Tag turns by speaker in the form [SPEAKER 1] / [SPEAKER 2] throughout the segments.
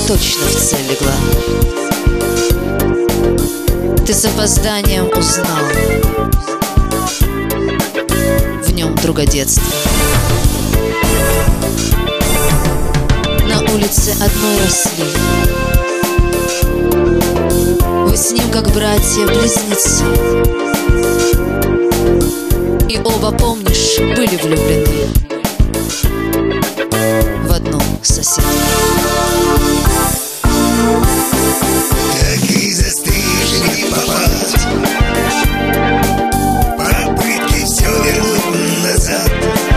[SPEAKER 1] точно в цель легла. Ты с опозданием узнал в нем друга детства. На улице одной росли, вы с ним как братья-близнецы, и оба, помнишь, были влюблены в одну соседку.
[SPEAKER 2] Так и застынешь не попасть, попытки все вернуть назад.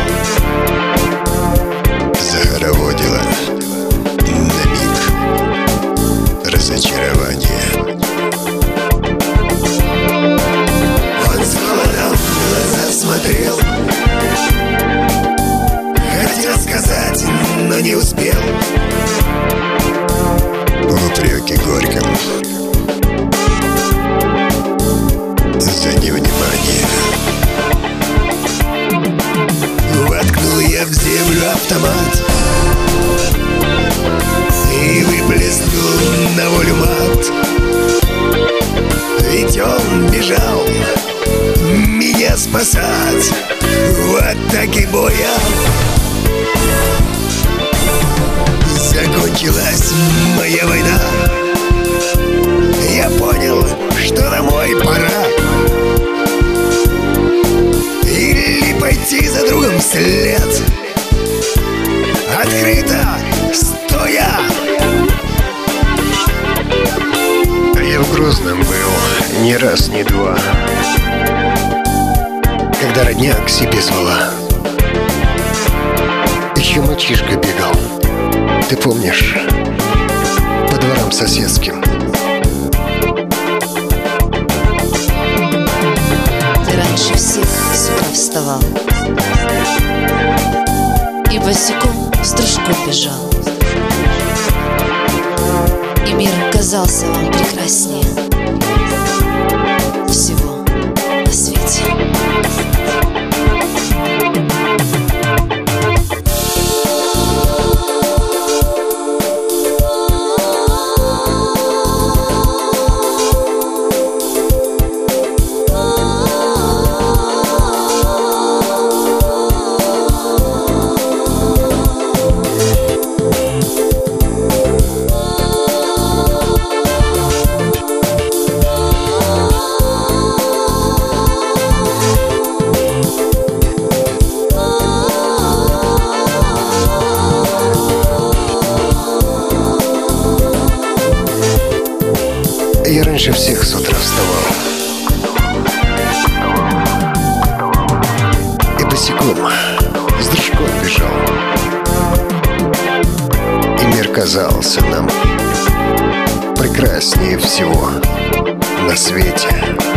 [SPEAKER 2] Загороводило на миг разочарование. Он с холодом в глаза смотрел, хотел сказать, но не успел. В упреке горьком за невнимание воткнул я в землю автомат и выплеснул на волю мат. Ведь он бежал меня спасать в атаке боя. Закончилась моя война, я понял, что домой пора. Или пойти за другом вслед, открыто стоя. Я в Грозном был не раз, не два, когда родня к себе звала. Еще мальчишка бегал, ты помнишь, по дворам соседским.
[SPEAKER 1] Ты раньше всех с утра вставал и босиком с дружком бежал, и мир казался вам прекраснее всего на свете.
[SPEAKER 2] Я раньше всех с утра вставал и босиком с дружком бежал, и мир казался нам прекраснее всего на свете.